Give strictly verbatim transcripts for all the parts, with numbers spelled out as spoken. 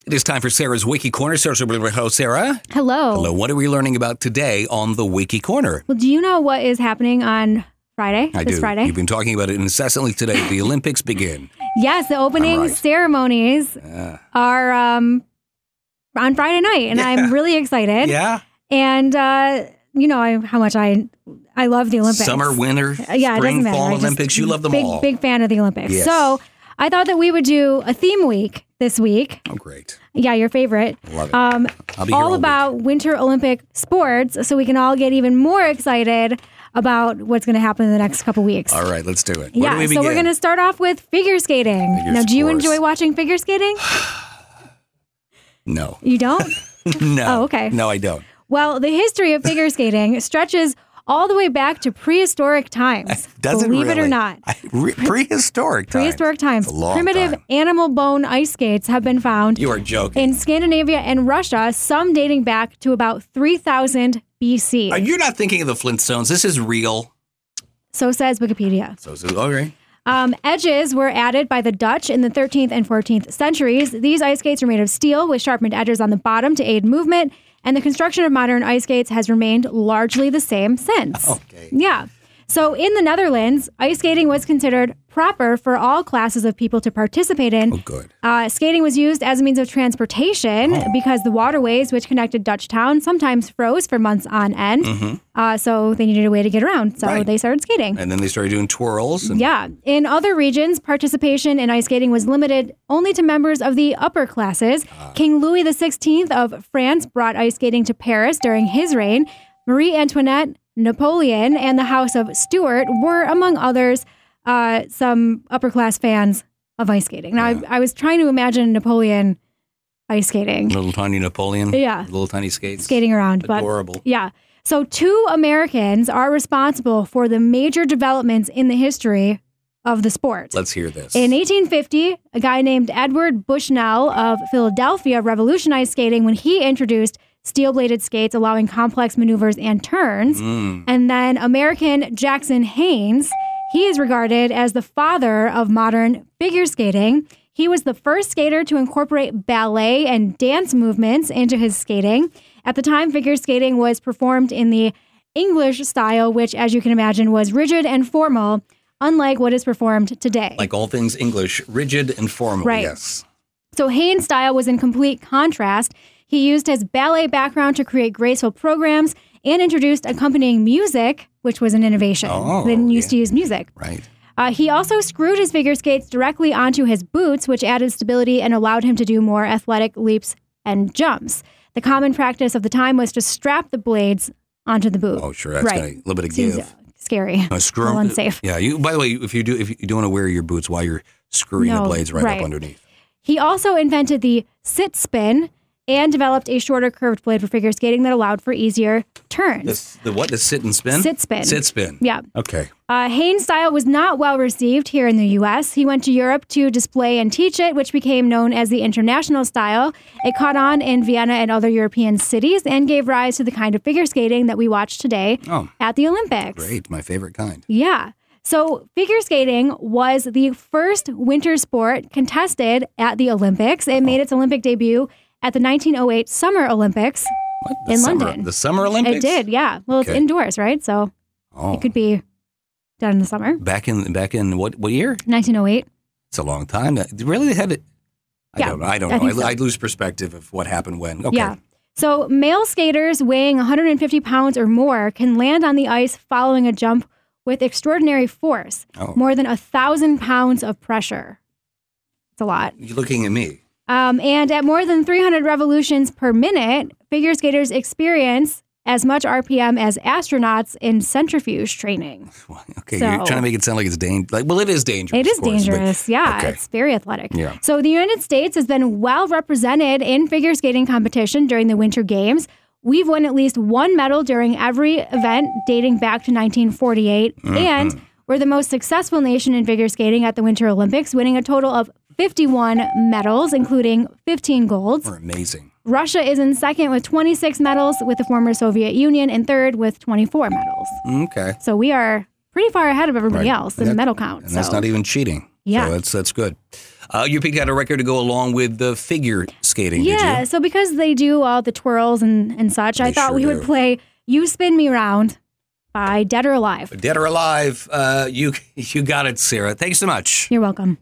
It is time for Sarah's Wiki Corner. Hello, Sarah. Hello. Hello. What are we learning about today on the Wiki Corner? Well, do you know what is happening on Friday? I this do. Friday? You've been talking about it incessantly today. The Olympics begin. Yes, the opening right. ceremonies Uh, are um, on Friday night, and Yeah. I'm really excited. yeah. And uh, you know I, how much I I love the Olympics. Summer, winter, Uh, yeah, it spring, doesn't matter. fall I just- Olympics. You love them big, all. Big fan of the Olympics. Yes. So I thought that we would do a theme week this week. Oh, great. Yeah, your favorite. Love it. Um, I'll be here all all week. about Winter Olympic sports, so we can all get even more excited about what's going to happen in the next couple weeks. All right, let's do it. Where Yeah, do we so begin? we're going to start off with figure skating. Figure now, do you scores. enjoy watching figure skating? No. You don't? no. Oh, okay. No, I don't. Well, the history of figure skating stretches all the way back to prehistoric times. Does it believe it really? or not. I, re- prehistoric times. Prehistoric times. It's a long Primitive time. animal bone ice skates have been found You are joking. in Scandinavia and Russia, some dating back to about three thousand B C. Are you not thinking of the Flintstones? This is real. So says Wikipedia. So, so all right. Um, edges were added by the Dutch in the thirteenth and fourteenth centuries. These ice skates are made of steel with sharpened edges on the bottom to aid movement, and the construction of modern ice skates has remained largely the same since. Okay. Yeah. So in the Netherlands, ice skating was considered proper for all classes of people to participate in. Oh, good. Uh, skating was used as a means of transportation Oh. because the waterways which connected Dutch towns sometimes froze for months on end. Uh, so they needed a way to get around. So Mm-hmm. Right. they started skating. And then they started doing twirls. And Yeah. In other regions, participation in ice skating was limited only to members of the upper classes. Ah. King Louis the sixteenth of France brought ice skating to Paris during his reign. Marie Antoinette, Napoleon, and the House of Stuart were, among others, uh, some upper class fans of ice skating. Now, Yeah. I, I was trying to imagine Napoleon ice skating, Little tiny Napoleon. Yeah. Little tiny skates. skating around. But Adorable. yeah. So two Americans are responsible for the major developments in the history of the sport. Let's hear this. In eighteen fifty, a guy named Edward Bushnell of Philadelphia revolutionized skating when he introduced steel-bladed skates allowing complex maneuvers and turns. Mm. And then American Jackson Haynes, he is regarded as the father of modern figure skating. He was the first skater to incorporate ballet and dance movements into his skating. At the time, figure skating was performed in the English style, which, as you can imagine, was rigid and formal, unlike what is performed today. Like all things English, rigid and formal. Right. Yes. So Haynes' style was in complete contrast. He used his ballet background to create graceful programs and introduced accompanying music, which was an innovation. Oh, They didn't used yeah. to use music. Right. Uh, he also screwed his figure skates directly onto his boots, which added stability and allowed him to do more athletic leaps and jumps. The common practice of the time was to strap the blades onto the boot. Oh, sure. That's Right. got a little bit of Seems give. scary. Uh, screw a little unsafe. Yeah. You. By the way, if you do, if you don't want to wear your boots while you're screwing the No, blades right, right. up underneath. He also invented the sit spin and developed a shorter curved blade for figure skating that allowed for easier turns. The, the what? The sit and spin. Sit spin. Sit spin. Yeah. Okay. Uh, Haynes' style was not well received here in the U S. He went to Europe to display and teach it, which became known as the international style. It caught on in Vienna and other European cities and gave rise to the kind of figure skating that we watch today Oh. at the Olympics. Great. My favorite kind. Yeah. So figure skating was the first winter sport contested at the Olympics. It made its Olympic debut at the nineteen oh eight Summer Olympics. What? The In summer, London. The Summer Olympics. It did, yeah. Well, it's Okay. indoors, right? So Oh. it could be done in the summer. Back in back in what what year? nineteen oh eight. It's a long time. That- Really, they had it. I Yeah, don't know. I don't I know. I, think so. I lose perspective of what happened when. Okay. Yeah. So male skaters weighing one hundred fifty pounds or more can land on the ice following a jump with extraordinary force, Oh. more than a thousand pounds of pressure. It's a lot. You're looking at me. Um, and at more than three hundred revolutions per minute, figure skaters experience as much R P M as astronauts in centrifuge training. Okay, So- you're trying to make it sound like it's dangerous. Like, well, it is dangerous. It is of course, but- dangerous. Yeah, okay. it's very athletic. Yeah. So the United States has been well represented in figure skating competition during the Winter Games. We've won at least one medal during every event dating back to nineteen forty-eight. Mm-hmm. And we're the most successful nation in figure skating at the Winter Olympics, winning a total of fifty-one medals, including fifteen golds. We're amazing. Russia is in second with twenty-six medals, with the former Soviet Union in third with twenty-four medals. Okay. So we are pretty far ahead of everybody Right. else in And the that- medal count. And that's so. not even cheating. Yeah. So that's, that's good. Uh, you picked out a record to go along with the figure skating, did Yeah, you? so because they do all the twirls and, and such, I They thought sure we do. would play You Spin Me Round by Dead or Alive. Dead or Alive, uh, you you got it, Sarah. Thanks so much. You're welcome.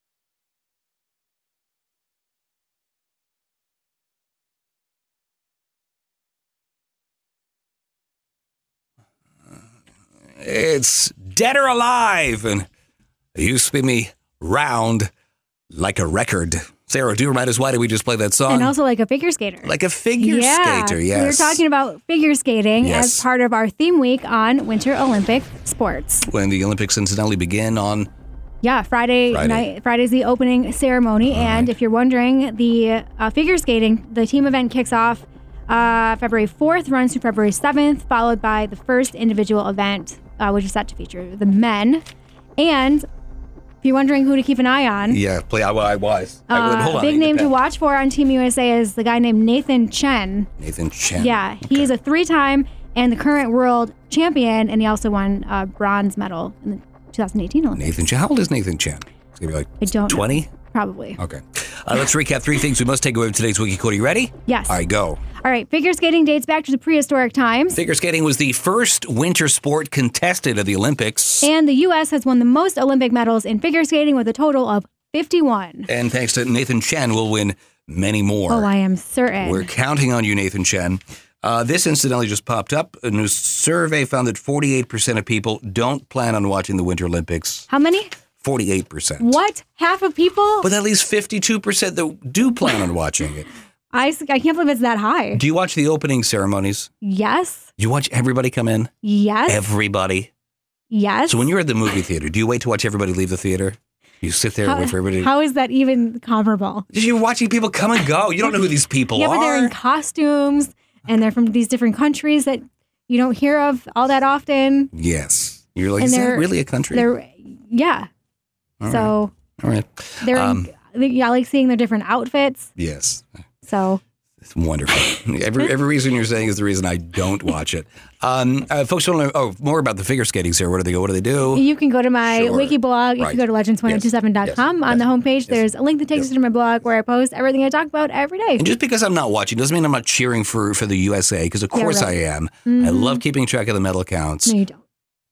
It's Dead or Alive, and you spin me round like a record. Sarah, do you remind us why did we just play that song? And also like a figure skater. Like a figure yeah, skater, We were yes. talking about figure skating Yes. as part of our theme week on Winter Olympic sports. When the Olympics incidentally begin on Yeah, Friday, Friday. night. Friday's the opening ceremony, All and right. if you're wondering, the uh, figure skating, the team event kicks off uh, February fourth, runs through February seventh, followed by the first individual event, uh, which is set to feature the men. And if you're wondering who to keep an eye on, Yeah, play I, I was. I would, uh, hold a on, big I need name the to pen. watch for on Team U S A is the guy named Nathan Chen. Nathan Chen. Yeah, he is a three-time and the current world champion, and he also won a bronze medal in the twenty eighteen Olympics. Nathan Chen. How old is Nathan Chen? It's going to be like I don't know. twenty? Probably. Okay. Uh, let's recap three things we must take away from today's Wiki Code. Are you ready? Yes. All right, go. All right, figure skating dates back to the prehistoric times. Figure skating was the first winter sport contested at the Olympics. And the U S has won the most Olympic medals in figure skating with a total of fifty-one. And thanks to Nathan Chen, we'll win many more. Oh, I am certain. We're counting on you, Nathan Chen. Uh, this incidentally just popped up. A new survey found that forty-eight percent of people don't plan on watching the Winter Olympics. How many? forty-eight percent. What? Half of people? But at least fifty-two percent that do plan on watching it. I, s- I can't believe it's that high. Do you watch the opening ceremonies? Yes. Do you watch everybody come in? Yes. Everybody? yes. So when you're at the movie theater, do you wait to watch everybody leave the theater? You sit there and how, wait for everybody. how is that even comparable? You're watching people come and go. You don't know who these people Yeah, are. but they're in costumes and they're from these different countries that you don't hear of all that often. Yes. You're like, And is that they're- really a country? They're, yeah. All so All right. they're, Um, yeah, I like seeing their different outfits. Yes. So It's wonderful. every every reason you're saying is the reason I don't watch it. Um, uh, folks want to know oh, more about the figure skating, Sarah. Where do they go? What do they do? you can go to my Sure. wiki blog. If Right. you go to legends ten twenty-seven dot com, Yes. on Yes. the homepage, Yes. there's a link that takes Yes. you to my blog where I post everything I talk about every day. And just because I'm not watching doesn't mean I'm not cheering for, for the U S A, because of Yeah, course right. I am. I Mhm. love keeping track of the medal counts. No, you don't.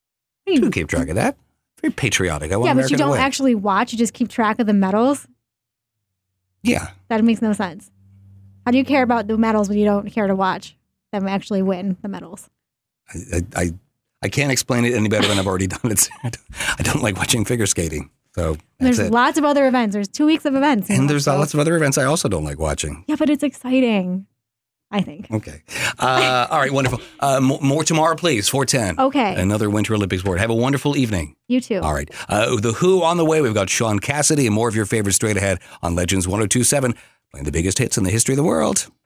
I do keep track of that. Very patriotic. I want Yeah, but America you to don't win. actually watch. You just keep track of the medals. Yeah. That makes no sense. How do you care about the medals when you don't care to watch them actually win the medals? I, I, I, I can't explain it any better than I've already done it. I don't like watching figure skating. So that's There's it. lots of other events. There's two weeks of events. And there's so- lots of other events I also don't like watching. Yeah, but it's exciting, I think. Okay. Uh, all right, wonderful. Uh, more, more tomorrow, please, four ten. Okay. Another Winter Olympics sport. Have a wonderful evening. You too. All right. Uh, the Who on the way. We've got Sean Cassidy and more of your favorites straight ahead on Legends ten twenty-seven, playing the biggest hits in the history of the world.